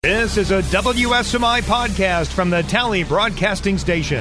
This is a WSMI podcast from the Tally Broadcasting Station.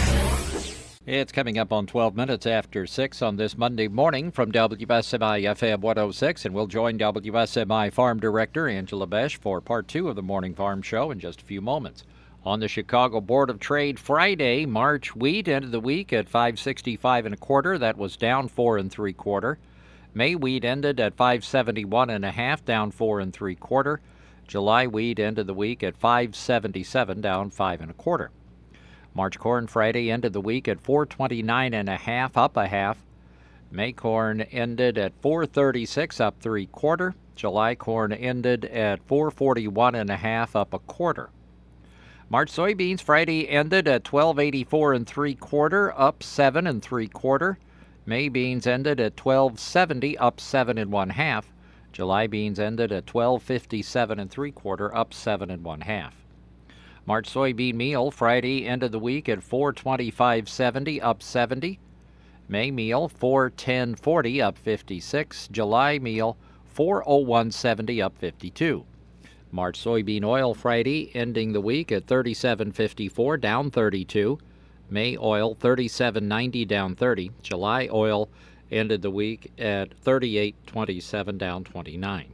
It's coming up on 12 minutes after 6 on this Monday morning from WSMI FM 106, and we'll join WSMI Farm Director Angela Besch for part 2 of the Morning Farm Show in just a few moments. On the Chicago Board of Trade Friday, March wheat ended the week at $5.65 1/4. That was down 4 3/4. May wheat ended at $5.71 1/2, down 4 3/4. July wheat ended the week at $5.77, down 5 1/4. March corn Friday ended the week at $4.29 1/2, up 1/2. May corn ended at $4.36, up 3/4. July corn ended at $4.41 1/2, up 1/4. March soybeans Friday ended at $12.84 3/4, up 7 3/4. May beans ended at $12.70, up 7 1/2. July beans ended at $12.57 3/4, up 7 1/2. March soybean meal Friday ended the week at $4.25.70, up 70. May meal $4.10.40, up 56. July meal $4.01.70, up 52. March soybean oil Friday ending the week at $37.54, down 32. May oil $37.90, down 30. July oil ended the week at $38.27, down 29.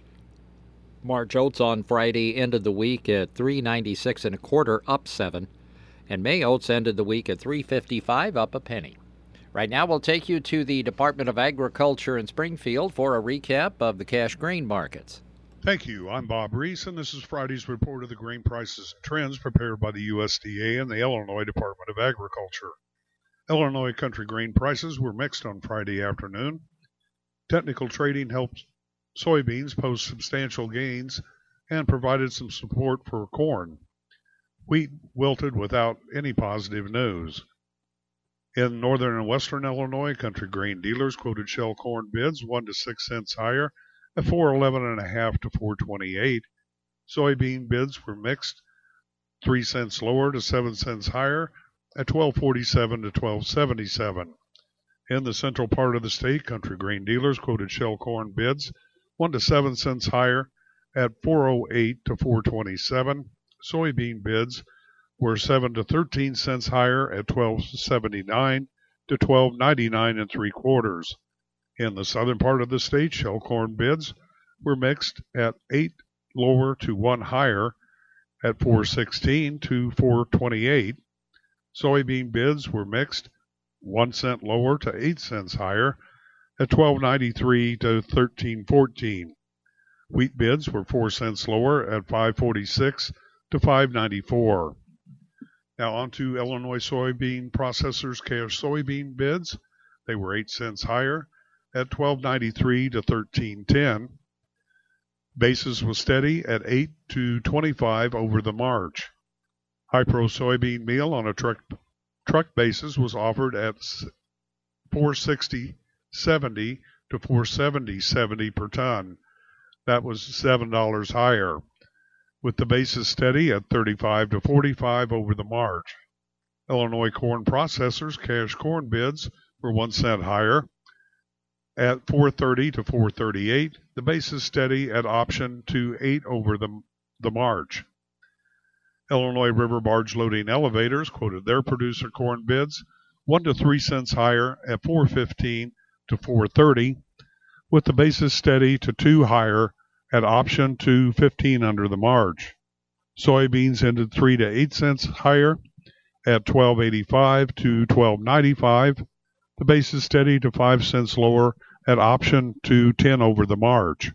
March oats on Friday ended the week at $3.96 1/4, up 7. And May oats ended the week at $3.55, up a penny. Right now we'll take you to the Department of Agriculture in Springfield for a recap of the cash grain markets. Thank you. I'm Bob Reese, and this is Friday's report of the grain prices and trends prepared by the USDA and the Illinois Department of Agriculture. Illinois country grain prices were mixed on Friday afternoon. Technical trading helped soybeans post substantial gains and provided some support for corn. Wheat wilted without any positive news. In northern and western Illinois, country grain dealers quoted shell corn bids 1 to 6 cents higher at $4.11 1/2 to $4.28. Soybean bids were mixed, 3 cents lower to 7 cents higher at $12.47 to $12.77. In the central part of the state, country grain dealers quoted shell corn bids 1 to 7 cents higher at $4.08 to $4.27. Soybean bids were 7 to 13 cents higher at $12.79 to $12.99 3/4. In the southern part of the state, shell corn bids were mixed at 8 lower to 1 higher at $4.16 to $4.28. Soybean bids were mixed 1 cent lower to 8 cents higher at $12.93 to $13.14. Wheat bids were 4 cents lower at $5.46 to $5.94. Now on to Illinois soybean processors' cash soybean bids. They were 8 cents higher at $12.93 to $13.10. Basis was steady at 8 to 25 over the March. High-Pro soybean meal on a truck basis was offered at $4.60.70 to $4.70.70 per ton. That was $7 higher, with the basis steady at 35 to 45 over the March. Illinois corn processors' cash corn bids were 1 cent higher at $4.30 to $4.38. The basis steady at option to 8 over the March. Illinois river barge loading elevators quoted their producer corn bids 1 to 3 cents higher at $4.15 to $4.30, with the basis steady to 2 higher at option to 15 under the March. Soybeans ended 3 to 8 cents higher at $12.85 to $12.95. The basis steady to 5 cents lower at option to 10 over the March.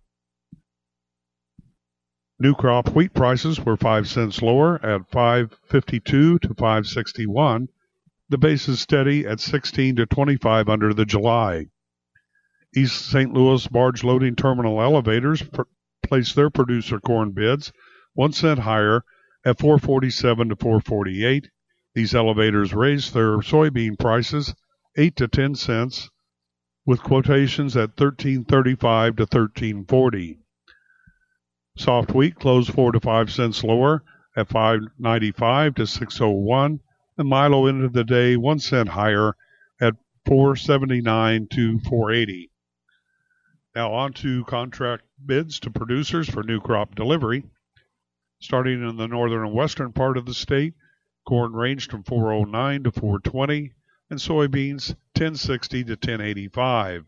New crop wheat prices were 5 cents lower at $5.52 to $5.61. The basis steady at 16 to 25 under the July. East St. Louis barge loading terminal elevators placed their producer corn bids 1 cent higher at $4.47 to $4.48. These elevators raised their soybean prices 8 to 10 cents, with quotations at $13.35 to $13.40. Soft wheat closed 4 to 5 cents lower at $5.95 to $6.01, and Milo ended the day 1 cent higher at $4.79 to $4.80. Now on to contract bids to producers for new crop delivery. Starting in the northern and western part of the state, corn ranged from 409 to 420, and soybeans 1060 to 1085.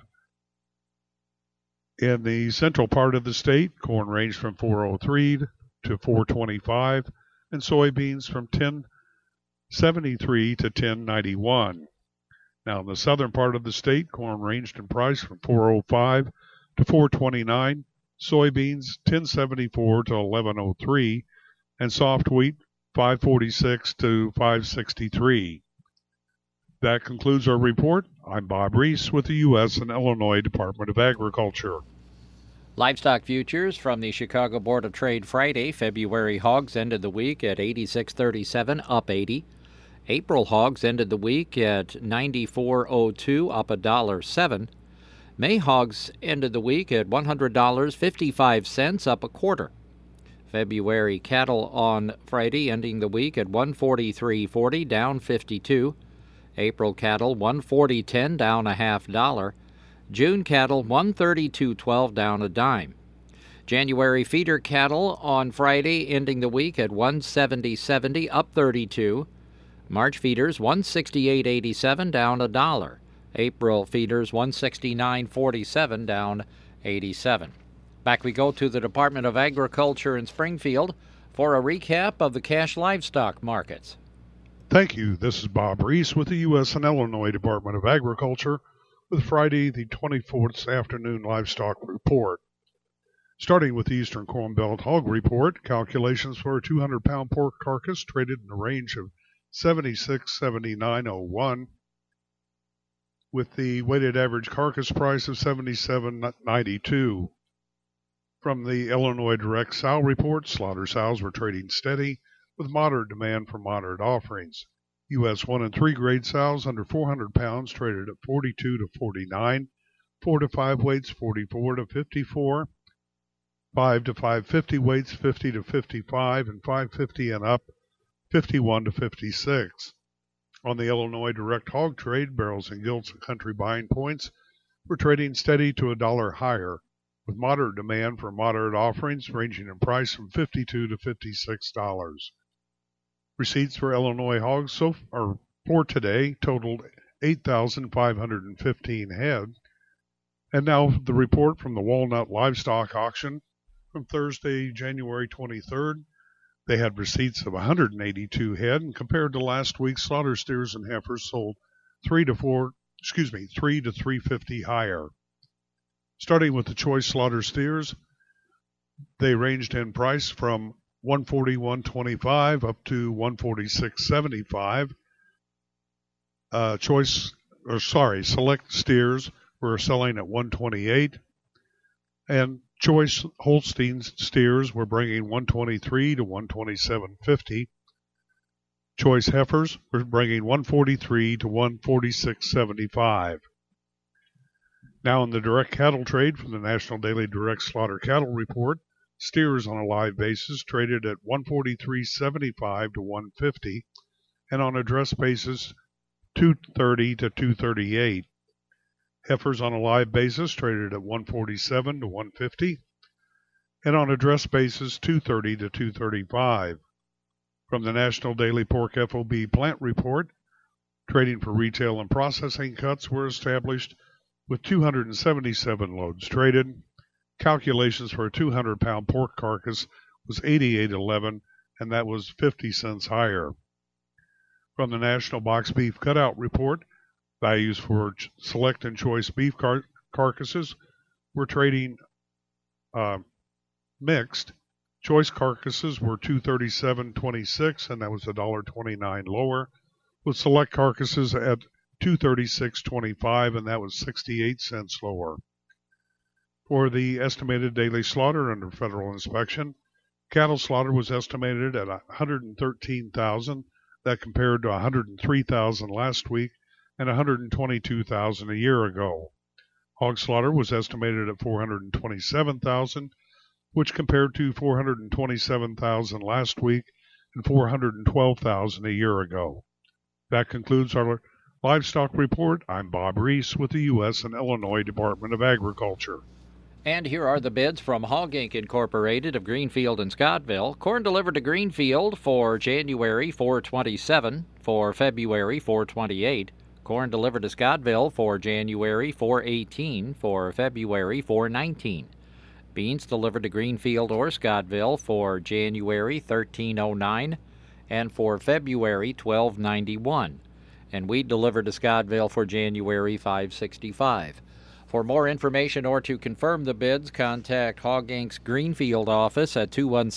In the central part of the state, corn ranged from 403 to 425, and soybeans from 1073 to 1091. Now, in the southern part of the state, corn ranged in price from 405 to 429, soybeans 1074 to 1103, and soft wheat 546 to 563. That concludes our report. I'm Bob Reese with the U.S. and Illinois Department of Agriculture. Livestock futures from the Chicago Board of Trade Friday. February hogs ended the week at 86.37, up 80. April hogs ended the week at 94.02, up $1.07. May hogs ended the week at $100.55, up a quarter. February cattle on Friday ending the week at 143.40, down 52. April cattle 140.10, down a $0.50. June cattle 132.12, down a dime. January feeder cattle on Friday ending the week at 170.70, up 32. March feeders 168.87, down $1. April feeders 169.47, down 87. Back we go to the Department of Agriculture in Springfield for a recap of the cash livestock markets. Thank you. This is Bob Reese with the U.S. and Illinois Department of Agriculture with Friday the 24th afternoon livestock report. Starting with the Eastern Corn Belt Hog Report, calculations for a 200-pound pork carcass traded in the range of 76.7901 with the weighted average carcass price of 77.92. From the Illinois Direct Sow Report, slaughter sows were trading steady with moderate demand for moderate offerings. U.S. 1 and 3 grade sows under 400 pounds traded at 42 to 49, 4 to 5 weights 44 to 54, 5 to 550 weights 50 to 55, and 550 and up 51 to 56. On the Illinois Direct Hog Trade, barrels and gilts and country buying points were trading steady to $1 higher, with moderate demand for moderate offerings ranging in price from $52 to $56. Receipts for Illinois hogs for today totaled 8,515 head. And now the report from the Walnut Livestock Auction from Thursday, January 23rd. They had receipts of 182 head, and compared to last week, slaughter steers and heifers sold 3 to 350 higher. Starting with the choice slaughter steers, they ranged in price from $141.25 up to $146.75. Select steers were selling at $128, and choice Holstein steers were bringing $123 to $127.50. Choice heifers were bringing $143 to $146.75. Now in the direct cattle trade from the National Daily Direct Slaughter Cattle Report, steers on a live basis traded at $143.75 to $150, and on a dress basis $230 to $238. Heifers on a live basis traded at $147 to $150, and on a dress basis $230 to $235. From the National Daily Pork FOB Plant Report, trading for retail and processing cuts were established with 277 loads traded. Calculations for a 200-pound pork carcass was $88.11, and that was 50 cents higher. From the National Box Beef Cutout Report, values for select and choice beef carcasses were trading mixed. Choice carcasses were $237.26, and that was $1.29 lower, with select carcasses at $236.25, and that was 68 cents lower. For the estimated daily slaughter under federal inspection, cattle slaughter was estimated at 113,000. That compared to 103,000 last week and 122,000 a year ago. Hog slaughter was estimated at 427,000, which compared to 427,000 last week and 412,000 a year ago. That concludes our livestock report. I'm Bob Reese with the U.S. and Illinois Department of Agriculture. And here are the bids from Hog Inc. Incorporated of Greenfield and Scottville. Corn delivered to Greenfield for January, $4.27. For February, $4.28. Corn delivered to Scottville for January, $4.18. For February, $4.19. Beans delivered to Greenfield or Scottville for January, $13.09. And for February, $12.91. And wheat delivered to Scottville for January, $5.65. For more information or to confirm the bids, contact Hog Inc.'s Greenfield office at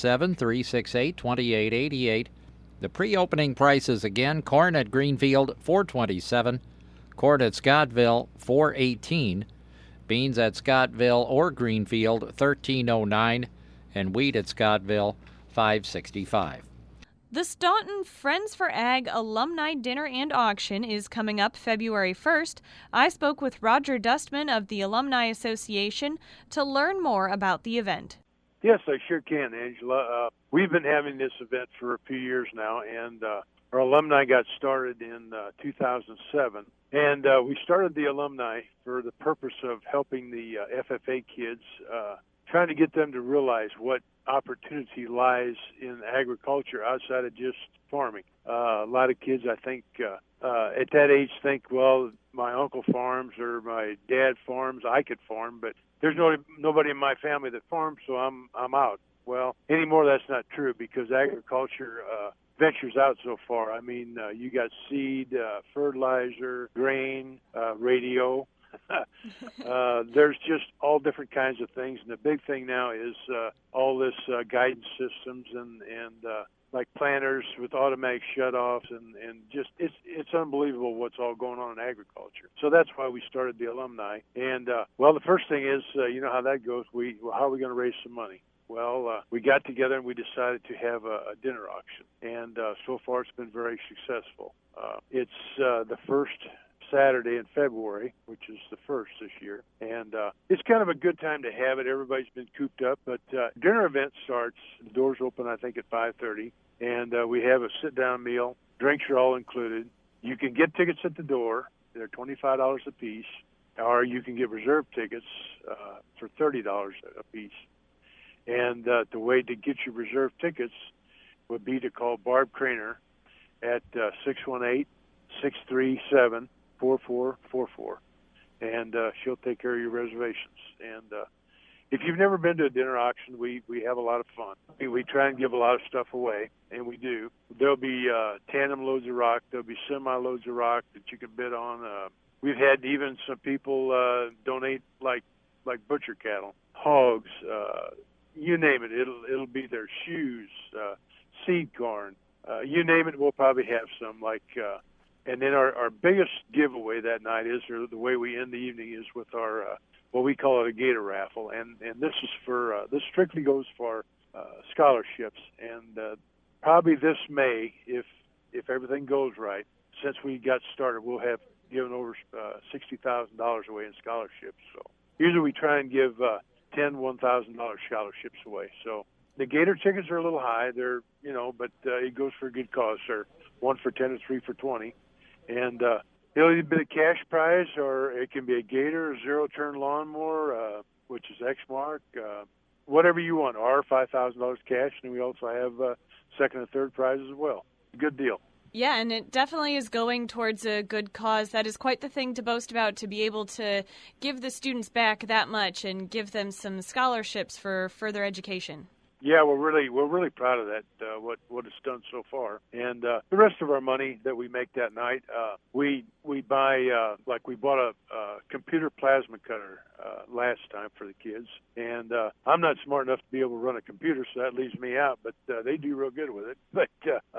217-368-2888. The pre-opening prices again: corn at Greenfield, $4.27. Corn at Scottville, $4.18. Beans at Scottville or Greenfield, $13.09. And wheat at Scottville, $5.65. The Staunton Friends for Ag Alumni Dinner and Auction is coming up February 1st. I spoke with Roger Dustman of the Alumni Association to learn more about the event. Yes, I sure can, Angela. We've been having this event for a few years now, and our alumni got started in 2007. And we started the alumni for the purpose of helping the FFA kids, trying to get them to realize what opportunity lies in agriculture outside of just farming. A lot of kids, I think, at that age think, well, my uncle farms or my dad farms, I could farm, but there's nobody in my family that farms, so I'm out. Well, anymore that's not true, because agriculture ventures out so far. I mean, you got seed, fertilizer, grain, radio. There's just all different kinds of things, and the big thing now is all this guidance systems and like planters with automatic shutoffs, and just it's unbelievable what's all going on in agriculture. So that's why we started the alumni. And well, the first thing is, you know how that goes. How are we going to raise some money? Well, we got together and we decided to have a dinner auction, and so far it's been very successful. It's the first Saturday in February, which is the first this year, and it's kind of a good time to have it. Everybody's been cooped up, but dinner event starts. The doors open, I think, at 5:30, and we have a sit-down meal. Drinks are all included. You can get tickets at the door. They're $25 a piece, or you can get reserve tickets for $30 a piece. And the way to get your reserve tickets would be to call Barb Craner at 618-637-4444, and she'll take care of your reservations. And if you've never been to a dinner auction, we have a lot of fun. We try and give a lot of stuff away, and we do. There'll be tandem loads of rock. There'll be semi-loads of rock that you can bid on. We've had even some people donate like butcher cattle, hogs, you name it. It'll be their shoes, seed corn, you name it. We'll probably have some. And then our biggest giveaway that night is, or the way we end the evening, is with our what we call it a gator raffle, and this is for this strictly goes for scholarships, and probably this May, if everything goes right, since we got started, we'll have given over $60,000 away in scholarships. So usually we try and give $1,000 scholarships away. So the Gator tickets are a little high. They're, but it goes for a good cause. They're 1 for 10 or 3 for 20. And it'll either be a cash prize, or it can be a Gator, a zero-turn lawnmower, which is Exmark, whatever you want, or $5,000 cash. And we also have second and third prizes as well. Good deal. Yeah, and it definitely is going towards a good cause. That is quite the thing to boast about, to be able to give the students back that much and give them some scholarships for further education. Yeah, we're really proud of that, what it's done so far. And the rest of our money that we make that night, we buy, we bought a computer plasma cutter last time for the kids. And I'm not smart enough to be able to run a computer, so that leaves me out, but they do real good with it. But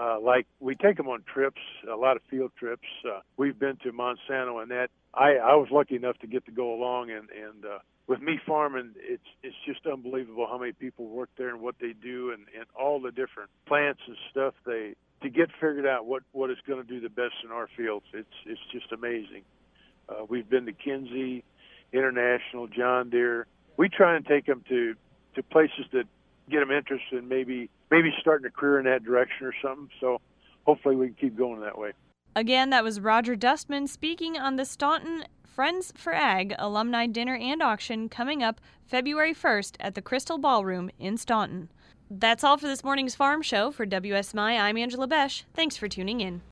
we take them on trips, a lot of field trips. We've been to Monsanto, and that I was lucky enough to get to go along, and with me farming, it's just unbelievable how many people work there and what they do, and all the different plants and stuff to get figured out what is going to do the best in our fields. It's just amazing. We've been to Kinsey, International, John Deere. We try and take them to places that get them interested in maybe starting a career in that direction or something. So hopefully we can keep going that way. Again, that was Roger Dustman speaking on the Staunton Friends for Ag Alumni Dinner and Auction coming up February 1st at the Crystal Ballroom in Staunton. That's all for this morning's Farm Show. For WSMI, I'm Angela Besh. Thanks for tuning in.